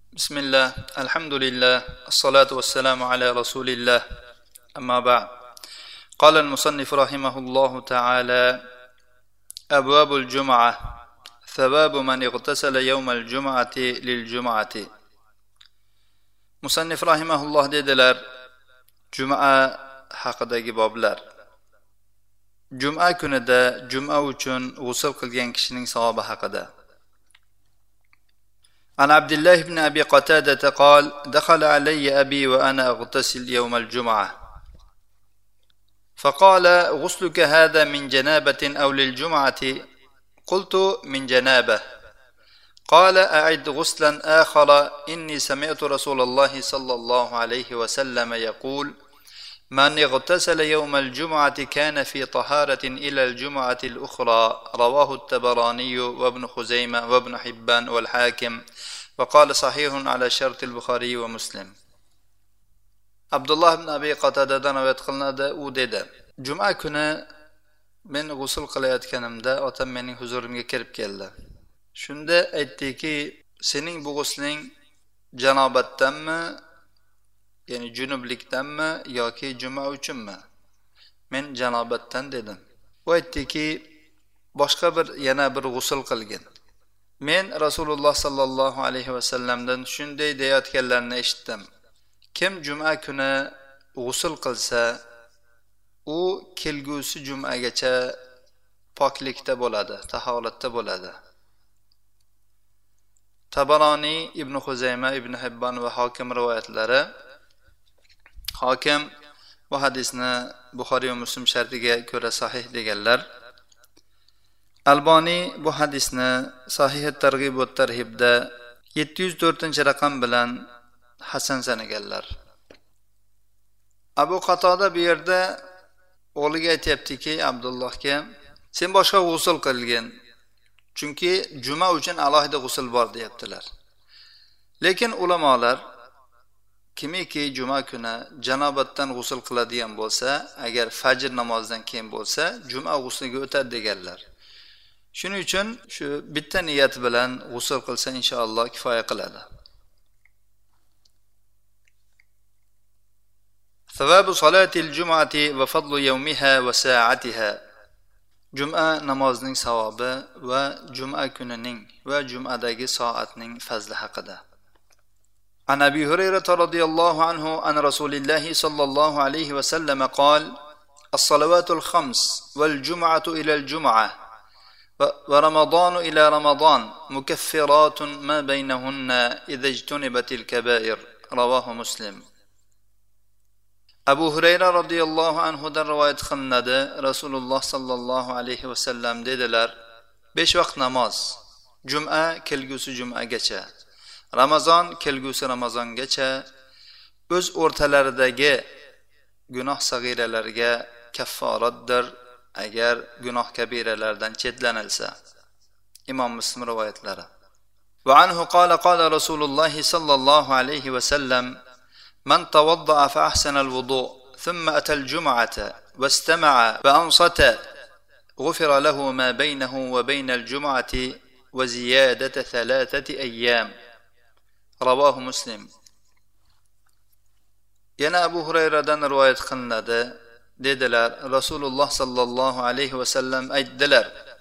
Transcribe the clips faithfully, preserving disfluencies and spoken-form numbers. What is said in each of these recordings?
بسم الله الحمد لله الصلاة والسلام على رسول الله أما بعد قال المصنف رحمه الله تعالى أبواب الجمعة ثواب من اغتسل يوم الجمعة للجمعة مصنف رحمه الله dediler Cuma haqidagi boblar. Juma kunida juma uchun g'usl qilgan kishining savobi haqida. عن عبد الله بن أبي قتادة قال دخل علي أبي وأنا أغتسل يوم الجمعة فقال غسلك هذا من جنابة أو للجمعة قلت من جنابة قال أعد غسلا آخر إني سمعت رسول الله صلى الله عليه وسلم يقول من اغتسل يوم الجمعة كان في طهارة إلى الجمعة الأخرى رواه الطبراني وابن خزيمة وابن حبان والحاكم وقال صحيح على شرط البخاري ومسلم. عبد الله بن أبي قتادة روايت qilinadi, u dedi: Juma kuni men g'usl qilayotganimda otam mening huzurimga kirib keldi. Shunda aytdiki, sening bu g'usling janobatdanmi, ya'ni junublikdanmi yoki juma uchunmi? Men janobatdan dedim. U aytdiki, boshqa bir yana bir g'usl qilgin. Men Rasululloh sallallohu alayhi va sallamdan shunday deyotganlarini eshitdim. Kim juma kuni g'usl qilsa, u kelgusi jumagacha poklikda bo'ladi, tahoratda bo'ladi. Tabarani, Ibn Xuzayma, Ibn Hibban va Hokim rivoyatlari. Hokim bu hadisni Buxoriy va Muslim shartiga ko'ra sahih deganlar. Albani bu hadisni Sahih at-Targ'ib va at-Tarhibda yetti yuz to'rtinchi raqam bilan hasan sanaganlar. Abu Qatoda bu yerda o'g'liga aytayaptiki, Abdullohga, sen boshqa g'usl qilgin. Chunki juma uchun alohida g'usl bor deyaptilar. Lekin ulamolar kimiki juma kuni janobatdan g'usl qiladigan bo'lsa, agar fajr namozidan keyin bo'lsa, juma g'usliga o'tadi deganlar. Shuning uchun shu bitta niyat bilan g'usl qilsa inshaalloh kifoya qiladi. Savabu salatil jum'ati va fadlu yawmiha va sa'atiha. Juma namozining savobi va juma kunining va jumadagi soatning fazli haqida. عن أبي هريرة رضي الله عنه عن رسول الله صلى الله عليه وسلم قال الصلوات الخمس والجمعة إلى الجمعة ورمضان إلى رمضان مكفرات ما بينهن إذا اجتنبت الكبائر رواه مسلم. Abu Hurayra radhiyallohu anhu dan rivoyat qilinadi, Rasululloh sallallohu alayhi va sallam dedilar: besh vaqt namoz, juma kelgusi jumagacha, Ramazon kelgusi Ramazongacha o'z o'rtalaridagi gunoh sag'iralarga kafforatdir agar gunoh kabiralardan chetlanilsa. Imom Muslim rivoyatlari. Va anhu qala qala Rasululloh sallallohu alayhi va sallam: man tawadda'a fa ahsana al-wudu' thumma ata al-jum'ata wastama'a wa ansata ghufira lahu ma baynahu wa bayna al-jum'ati wa ziyadata thalathati ayyam. Ravohu Muslim. Yana Abu Hurayradan rivoyat qilinadi, dedilar, Rasululloh sallallohu alayhi va sallam aytdilar: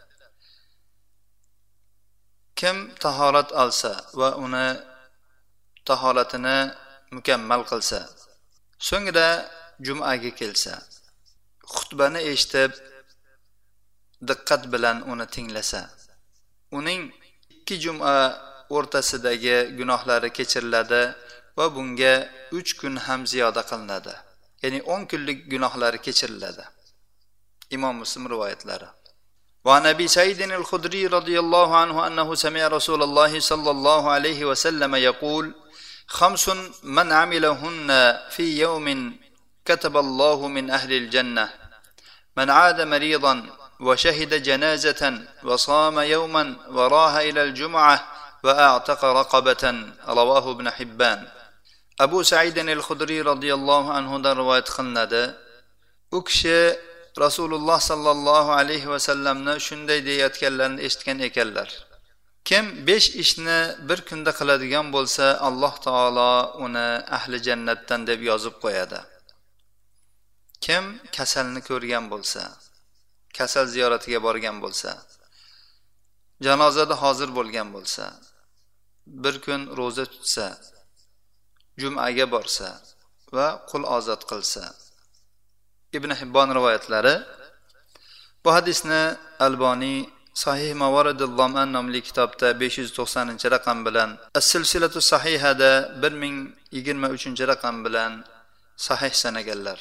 kim tahorat olsa va uni tahoratini mukammal qilsa, so'ngra jumaga kelsa, xutbani eshitib diqqat bilan uni tinglasa, uning ikki juma o'rtasidagi gunohlari kechiriladi va bunga uch kun ham ziyoda qilinadi. Ya'ni o'n kunlik gunohlari kechiriladi. Imom Muslim rivoyatlari. Va Nabi Said al-Khudri radhiyallohu anhu annahu sami'a Rasululloh sallallohu alayhi va sallam yaqul: "Khamsun man 'amilahunna fi yawmin kataballohu min ahli al-jannah. Man 'ada maridan wa shahida janazatan wa sama yawman wa raha ila al-jum'ah va a'taqa raqabatan." Rawahu Ibn Hibban. Abu Said al-Khudri radhiyallohu anhu dan rivoyat qilinadi. U kishi Rasululloh sallallohu alayhi va sallamni shunday deyotganlarini eshitgan ekanlar. Kim besh ishni bir kunda qiladigan bo'lsa, Alloh taolo uni ahli jannatdan deb yozib qo'yadi. Kim kasalni ko'rgan bo'lsa, kasal ziyoratiga borgan bo'lsa, janozada hozir bo'lgan bo'lsa, bir kun roza tutsa, jum'aga borsa va qul ozod qilsa. Ibn Hibbon rivoyatlari. Bu hadisni Alboniy Sahih Mawaridul Zaman nomli kitobda besh yuz to'qsoninchi raqam bilan, As-Silsilatu Sahihada bir ming yigirma uchinchi raqam bilan sahih sanaganlar.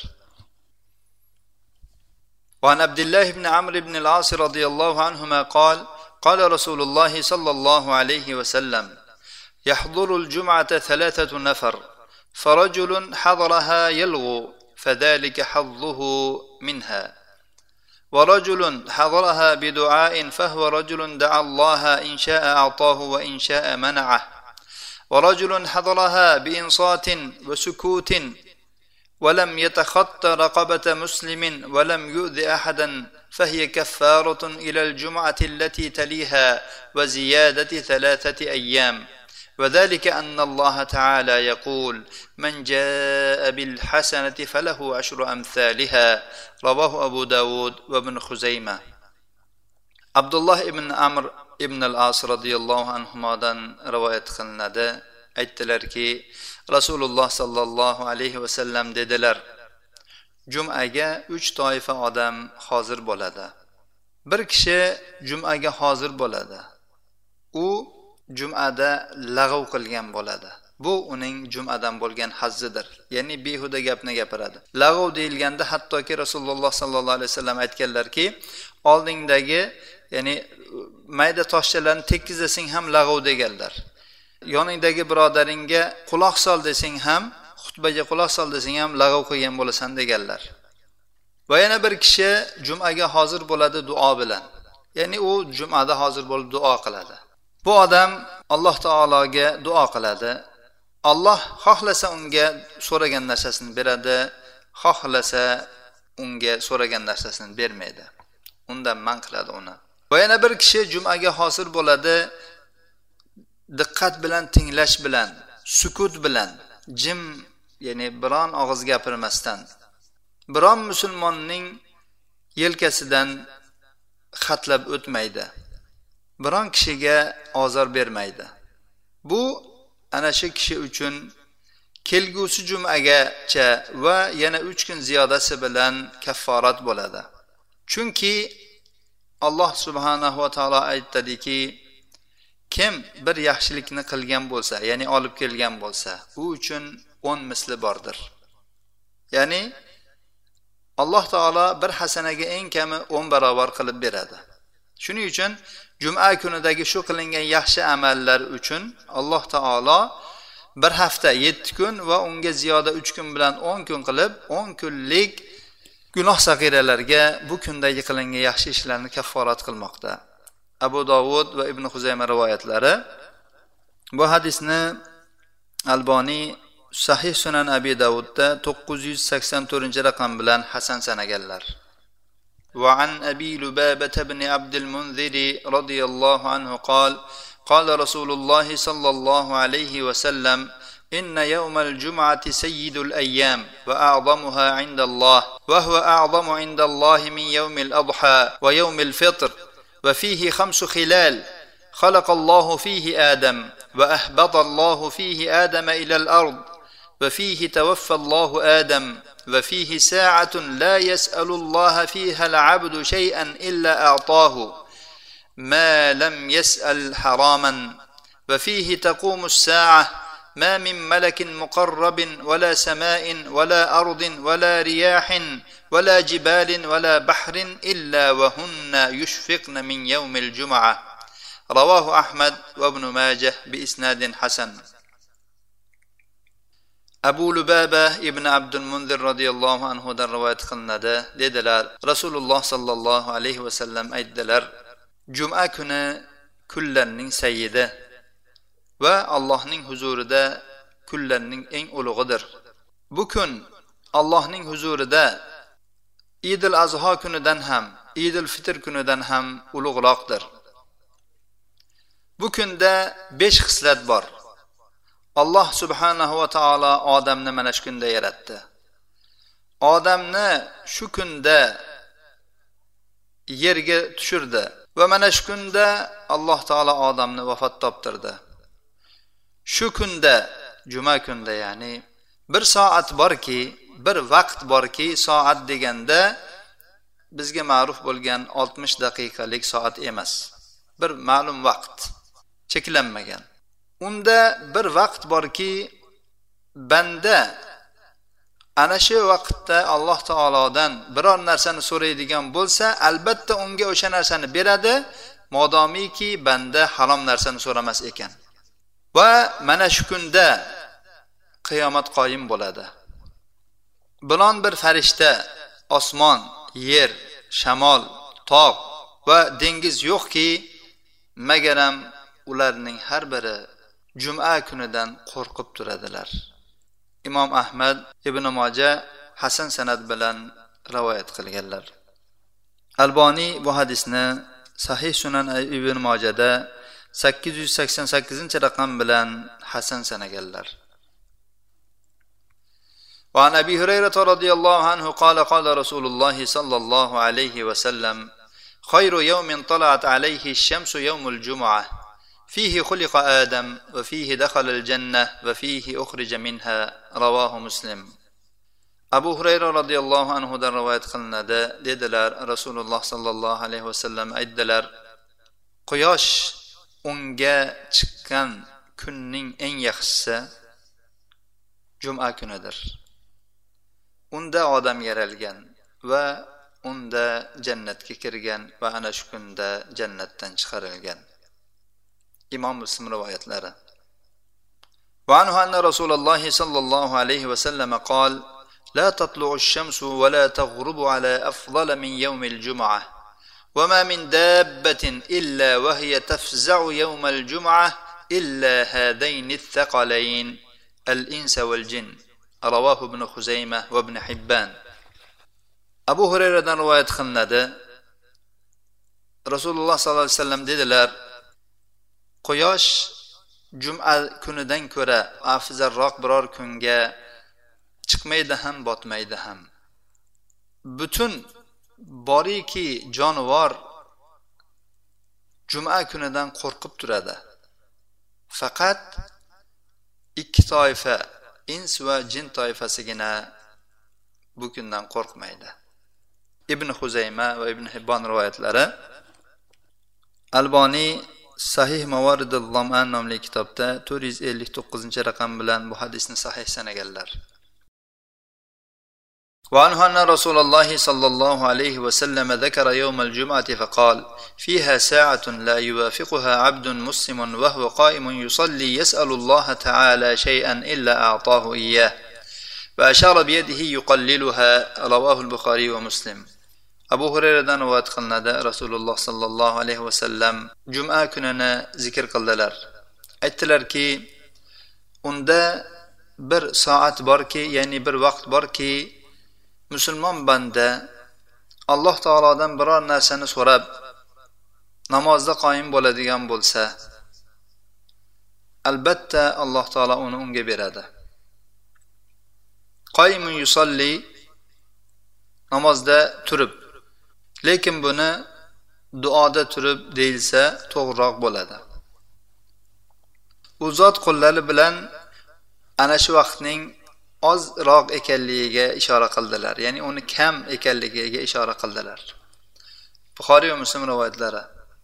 وعن عبد الله بن عمرو بن العاص رضي الله عنهما قال قال رسول الله صلى الله عليه وسلم يحضر الجمعة ثلاثة نفر فرجل حضرها يلغو فذلك حظه منها ورجل حضرها بدعاء فهو رجل دعا الله إن شاء أعطاه وإن شاء منعه ورجل حضرها بإنصات وسكوت ولم يتخط رقبة مسلم ولم يؤذ أحدا فهي كفارة إلى الجمعة التي تليها وزيادة ثلاثة أيام وذلك أن الله تعالى يقول من جاء بالحسنة فله عشر أمثالها رواه أبو داود وابن خزيمة. عبد الله ibn Amr ibn al-As radhiyallohu anhudan rivoyat qilinadi. Aytdilarki, Rasululloh sallallohu alayhi va sallam dedilar: Jum'aga uch toifa odam hozir bo'ladi. Bir kishi jum'aga hozir bo'ladi. U jum'ada lag'ov qilgan bo'ladi. Bu uning jum'adan bo'lgan hazzidir. Ya'ni behuda gapni gapiradi. Lag'ov deyilganda hattoki Rasululloh sallallohu alayhi vasallam aytganlarki, oldingdagi, ya'ni mayda toshchalarni tekkizasang ham lag'ov deganlar. Yoningdagi birodaringga quloq sol desang ham, xutbaga quloq sol desang ham lag'ov qilgan bo'lasan deganlar. Va yana bir kishi jum'aga hozir bo'ladi duo bilan. Ya'ni u jum'ada hozir bo'lib duo qiladi. Bu odam Alloh taologa duo qiladi. Alloh xohlasa unga so'ragan narsasini beradi, xohlasa unga so'ragan narsasini bermaydi. Undan man qiladi uni. Va yana bir kishi jum'aga hozir bo'ladi, diqqat bilan tinglash bilan, sukut bilan, jim, ya'ni biron og'iz gapirmasdan, biron musulmonning yelkasidan xatlab o'tmaydi. Biron kishiga ozor bermaydi. Bu ana shu kishi uchun kelgusi jum'agacha va yana uch kun ziyodasi bilan kafforat bo'ladi. Chunki Alloh subhanahu va taolo aytadiki, kim bir yaxshilikni qilgan bo'lsa, ya'ni olib kelgan bo'lsa, u uchun o'n misli bordir. Ya'ni Alloh taolo bir hasanaga eng kami o'n barobar qilib beradi. Shuning uchun Juma kunidagi shu qilingan yaxshi amallar uchun Alloh taolo bir hafta yetti kun va unga ziyoda uch kun bilan o'n kun qilib o'n kunlik gunoh sag'iralarga bu kundagi qilingan yaxshi ishlarni kafforat qilmoqda. Abu Dovud va Ibn Xuzayma rivoyatlari. Bu hadisni Alboniy Sahih Sunan Abi Dovudda to'qqiz yuz sakson to'rtinchi raqam bilan hasan sanaganlar. وعن أبي لبابة بن عبد المنذر رضي الله عنه قال قال رسول الله صلى الله عليه وسلم إن يوم الجمعة سيد الأيام وأعظمها عند الله وهو أعظم عند الله من يوم الأضحى ويوم الفطر وفيه خمس خلال خلق الله فيه آدم وأهبط الله فيه آدم إلى الأرض وفيه توفى الله آدم وفيه ساعة لا يسأل الله فيها العبد شيئا إلا أعطاه ما لم يسأل حراما وفيه تقوم الساعة ما من ملك مقرب ولا سماء ولا أرض ولا رياح ولا جبال ولا بحر إلا وهن يشفقن من يوم الجمعة رواه أحمد وابن ماجه بإسناد حسن. Abu Lubaba ibn Abdul Munzir radhiyallohu anhu dan rivoyat qilinadi. Dedilar, Rasululloh sallallohu alayhi va sallam aytdilar: Juma kuni kunlarning sayyidi va Allohning huzurida kunlarning eng ulug'idir. Bu kun Allohning huzurida Eidul Azho kunidan ham, Eidul Fitr kunidan ham ulug'roqdir. Bu kunda besh xislat bor. Alloh subhanahu va taolo odamni mana shu kunda yaratdi. Odamni shu kunda yerga tushirdi va mana shu kunda Alloh taolo odamni vafot toptirdi. Shu kunda, juma kunda, ya'ni bir soat borki, bir vaqt borki, soat deganda bizga ma'ruf bo'lgan oltmish daqiqalik soat emas. Bir ma'lum vaqt, cheklanmagan. Unda bir vaqt borki, banda ana shu vaqtda Alloh taolodan biror narsani so'raydigan bo'lsa, albatta unga o'sha narsani beradi, modomiki banda harom narsani so'ramas ekan. Va mana shu kunda qiyomat qoyim bo'ladi. Bilon bir farishta osmon, yer, shamol, tog' va dengiz yo'qki, magaram ularning har biri juma kunidan qo'rqib turadilar. Imom Ahmad, Ibn Moja hasan sanad bilan rivoyat qilganlar. Alboni bu hadisni Sahih Sunan Ibn Mojada sakkiz yuz sakson sakkizinchi raqam bilan hasan sanaganlar. وعن أبي هريرة رضي الله عنه قال قال رسول الله صلى الله عليه وسلم خير يوم طلعت عليه الشمس يوم الجمعة فيه خلق آدم وفيه دخل الجنة وفيه أخرج منها رواه مسلم. Abu Hurayra radhiyallohu anhu dan rivoyat qilinadi, dedilar, Rasululloh sallallohu alayhi vasallam aytdilar, quyosh unga chiqqan kunning eng yaxshisi juma kunidir. Unda odam yaralgan va unda jannatga kirgan va ana shu kunda jannatdan chiqarilgan. Imom Muslim rivoyatlari. Va anhu anna Rasululloh sallallohu alayhi vasallam qol: لا تطلع الشمس ولا تغرب على أفضل من يوم الجمعة وما من دابة إلا وهي تفزع يوم الجمعة إلا هذين الثقلين الإنس والجن رواه ابن خزيمة وابن حبان. Abu Hurayradan rivoyat qilinadi, Rasululloh sallallohu alayhi vasallam dedilar, quyosh juma kunidan ko'ra afzalroq biror kunga chiqmaydi ham, botmaydi ham. Butun boriki jonivor juma kunidan qo'rqib turadi. Faqat ikki toifa, ins va jin toifasigina bu kundan qo'rqmaydi. Ibn Xuzayma va Ibn Hibbon rivoyatlari. Alboni Sahih Mawaridul Zam'an nomli kitobda to'rt yuz ellik to'qqizinchi raqam bilan bu hadisni sahih sanaganlar. وعنه أن رسول الله صلى الله عليه وسلم ذكر يوم الجمعة فقال فيها ساعة لا يوافقها عبد مسلم وهو قائم يصلي يسأل الله تعالى شيئا إلا أعطاه إياه وأشار بيده يقللها رواه البخاري ومسلم. Abu Hurayradan rivoyat qilinadi, Rasululloh sallallohu alayhi vasallam juma kunini zikr qildilar. Aytdilarki, unda bir soat borki, ya'ni bir vaqt borki, musulmon banda Alloh taolodan biror narsani so'rab namozda qoyim bo'ladigan bo'lsa, albatta Alloh taolo uni unga beradi. Qoyimun yusalli, namozda turib, lekin buni duoda turib deyilsa to'g'riroq bo'ladi. U zot qo'llari bilan ana shu vaqtning ozroq ekanligiga ishora qildilar, ya'ni uni kam ekanligiga ishora qildilar. Buxoriy va Muslim rivoyatlari.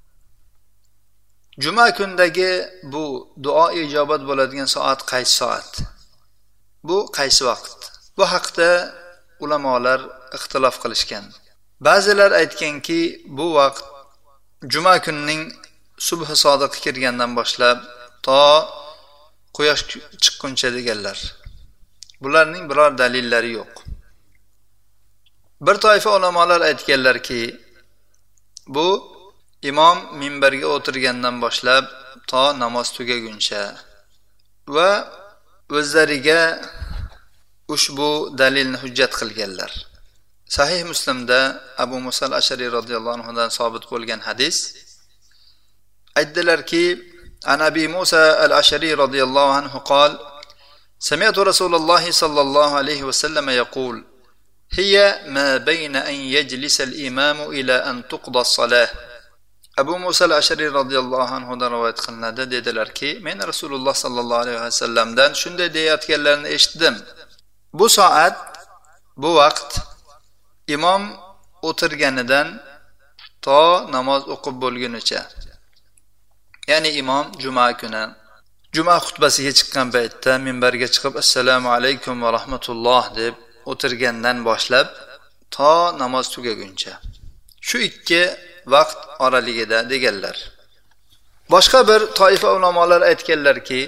Juma kundagi bu duo ijobat bo'ladigan soat qaysi soat? Bu qaysi vaqt? Bu haqda ulamolar ixtilof qilishgan. Ba'zilar aytganki, bu vaqt juma kunining subhi sodiq kirgandan boshlab to quyosh chiqquncha deganlar. Bularning biror dalillari yo'q. Bir toifa ulamolar aytganlarki, bu imom minbarga o'tirgandan boshlab to namoz tugaguncha va o'zlariga ushbu dalilni hujjat qilganlar. Sahih Muslimda Abu Musa al-Ashari radhiyallohu anhu dan sabit bo'lgan hadis aytdilarki, عن أبي موسى الأشعري رضي الله عنه قال سمعت رسول الله صلى الله عليه وسلم يقول هي ما بين أن يجلس الإمام إلى أن تقضى الصلاة. Abu Musa al-Ashari radhiyallohu anhudan rivoyat qilinadi, dedilarki, men Rasululloh sallallohu alayhi vasallamdan shunday deyotganlarini eshitdim. Bu soat, bu vaqt imom o'tirganidan to namoz o'qib bo'lgunicha. Ya'ni imom juma kuni juma xutbasiga chiqqan paytda minbarga chiqib assalomu alaykum va rahmatulloh deb o'tirgandan boshlab to namoz tugaguncha. Shu ikki vaqt oraligida deganlar. Boshqa bir toifa ulamolar aytganlarki,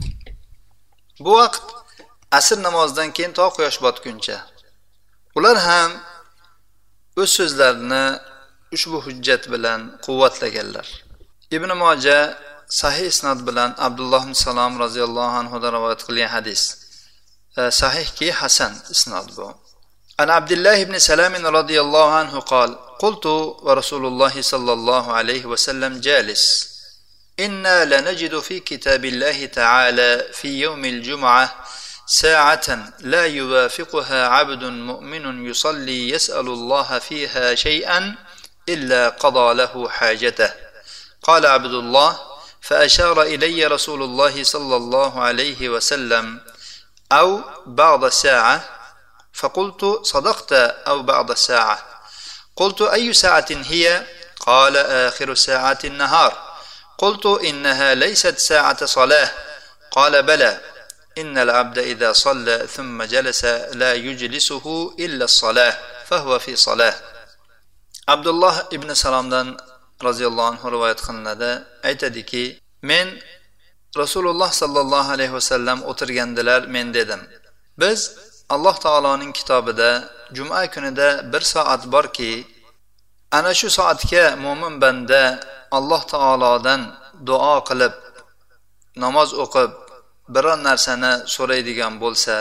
bu vaqt asr namozidan keyin to quyosh botguncha. Ular ham o'z so'zlarini ushbu hujjat bilan quvvatlaganlar. Ibn Majah sahih isnad bilan Abdulloh ibn Salom roziyallohu anhu dan rivoyat qilgan hadis. Sahihki hasan isnad bu. An Abdullah ibn Salam radhiyallohu anhu قال قلت ورسول الله صلى الله عليه وسلم جالس إنا لنجد في كتاب الله تعالى في يوم الجمعة ساعة لا يوافقها عبد مؤمن يصلي يسأل الله فيها شيئا إلا قضى له حاجته. قال عبد الله فأشار إلي رسول الله صلى الله عليه وسلم أو بعض ساعة فقلت صدقت أو بعض ساعة. قلت أي ساعة هي؟ قال آخر ساعة النهار. قلت إنها ليست ساعة صلاة. قال بلى إن العبد إذا صلى ثم جلس لا يجلسه إلا الصلاة فهو في صلاة. عبد الله ibn Salomdan roziyallohu anhu rivoyat qilinadi, aytadiki, men Rasululloh sallallohu alayhi vasallam o'tirgandilar, men dedim, biz Alloh taoloning kitobida juma kunida bir soat borki, ana shu soatga mo'min banda Alloh taolodan duo qilib, namoz o'qib, biror narsani so'raydigan bo'lsa,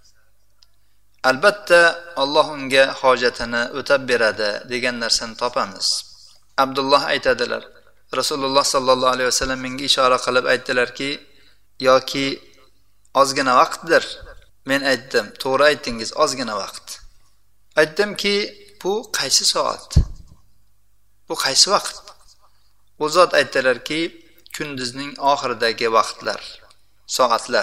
albatta Alloh unga hojatini o'tab beradi degan narsani topamiz. Abdulloh aytadilar, Rasululloh sallallohu alayhi vasallam menga ishora qilib aytdilarki, yoki ozgina vaqtdir. Men aytdim, to'g'ri aytdingiz, ozgina vaqt. Aytdimki, bu qaysi soat? Bu qaysi vaqt? U zot aytdilarki, kunduzning oxiridagi vaqtlar, soatlar.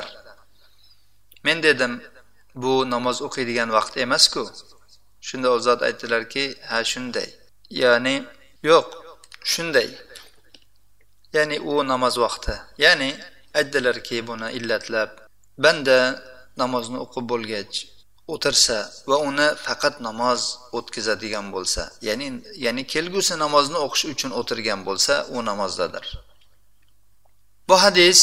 Men dedim, bu namoz o'qiydigan vaqt emas-ku. Shunda u zot aytdilarki, ha shunday. Ya'ni yo'q, shunday. Ya'ni u namoz vaqti. Ya'ni aytdilarki, buni illatlab, banda namozni o'qib bo'lgach o'tirsa va uni faqat namoz o'tkazadigan bo'lsa, ya'ni ya'ni kelgusi namozni o'qish uchun o'tirgan bo'lsa, u namozdadir. Bu hadis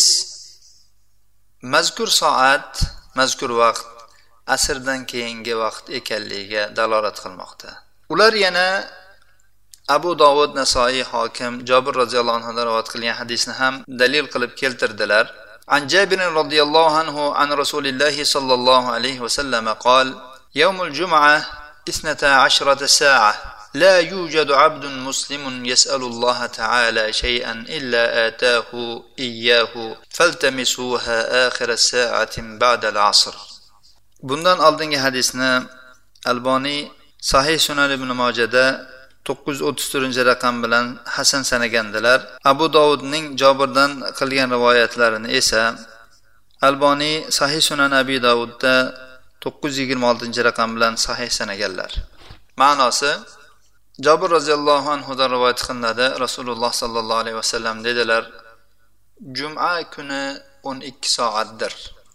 mazkur soat, mazkur vaqt asrdan keyingi vaqt ekanligiga dalolat qilmoqda. Ular yana Abu Dovud, Nasoiy, Hokim, Jabir roziyallohu anhu rivoyat qilgan hadisni ham dalil qilib keltirdilar. عن جابر رضي الله عنه عن رسول الله صلى الله عليه وسلم قال يوم الجمعة اثنتا عشرة ساعة لا يوجد عبد مسلم يسأل الله تعالى شيئا إلا آتاه إياه فالتمسوها آخر الساعة بعد العصر. Bundan oldingi hadisni Alboniy Sahih Sunan ibn Majahda to'qqiz yuz o'ttiz to'rtinchi raqam bilan hasan sanagandilar. Abu Dovudning Jobirdan qilgan rivoyatlarini esa Alboniy Sahih Sunan Abi Dovudda to'qqiz yuz yigirma oltinchi raqam bilan sahih sanaganlar. Ma'nosi, Jobir roziyallohu anhu dan rivoyat qilinadi, Rasululloh sallallohu alayhi vasallam dedilar, juma kuni o'n ikki soatdir.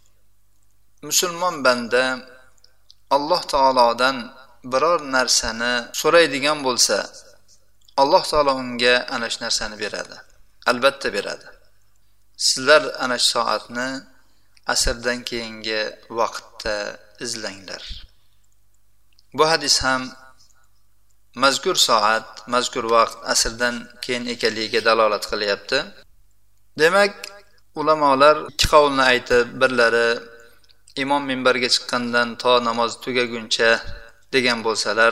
Musulmon banda Alloh taolodan biror narsani so'raydigan bo'lsa, Alloh taolo unga ana shu narsani beradi. Albatta beradi. Sizlar ana shu soatni asrdan keyingi vaqtda izlanglar. Bu hadis ham mazkur soat, mazkur vaqt asrdan keyin ekanligiga dalolat qilyapti. Demak, ulamolar ikki qavlni aytib, birlari imom minbarga chiqqandan to namoz tugaguncha degan bo'lsalar,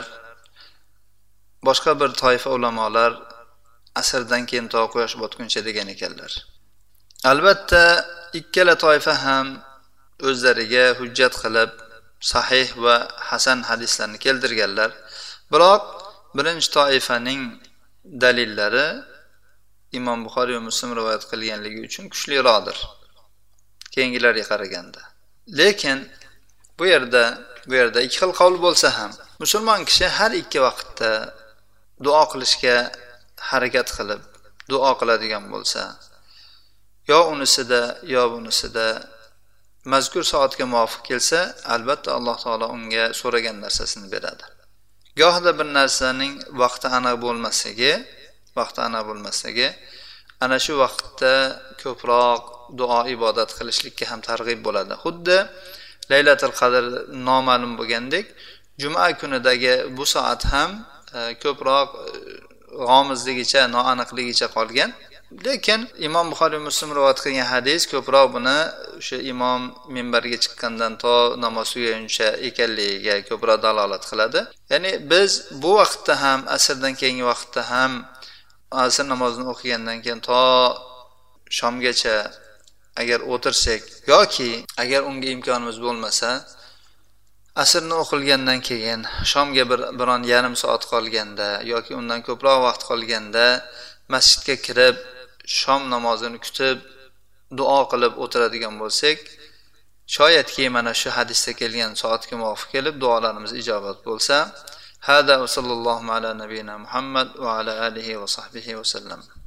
boshqa bir toifa ulamolar asrdan keyin to quyosh botguncha degan ekanlar. albatta ikkala toifa ham o'zlariga hujjat qilib sahih va hasan hadislarni keltirganlar. Biroq birinchi toifaning dalillari Imom Buxoriy va Muslim rivoyat qilganligi uchun kuchliroqdir keyingilarga qaraganda. Lekin bu yerda bu yerda ikki xil qaul bo'lsa ham musulmon kishi har ikki vaqtda duo qilishga harakat qilib duo qiladigan bo'lsa, yo unisida yo bunisida mazkur soatga muvofiq kelsa, albatta Alloh taolo unga so'ragan narsasini beradi. Gohida bir narsaning vaqti aniq bo'lmasligi, vaqti aniq bo'lmasligi ana shu vaqtda ko'proq duo ibodat qilishlikka ham targ'ib bo'ladi. Xuddi Laylatul Qadr noma'lum bo'lgandek, juma kunidagi bu soat ham ko'proq g'omizligicha, noaniqligicha qolgan. Lekin Imom Buxoriy Muslim rivoyat qilgan hadis ko'proq buni o'sha imom minbarga chiqqandan to namoz tugaguncha ekanligiga ko'proq dalolat qiladi. Ya'ni biz bu vaqtda ham, asrdan keyingi vaqtda ham asr namozini o'qigandan keyin to shomgacha agar o'tirsak yoki agar unga imkonimiz bo'lmasa, asrni o'qilgandan keyin shomga bir biron yarim soat qolganda yoki undan ko'proq vaqt qolganda masjidga kirib shom namozini kutib duo qilib o'tiradigan bo'lsak, shoyatki mana shu hadisda kelgan soatga muvofiq kelib duolarimiz ijobat bo'lsa, hada va sallallohu ala nabiyina Muhammad va ala alihi va sahbihi va sallam.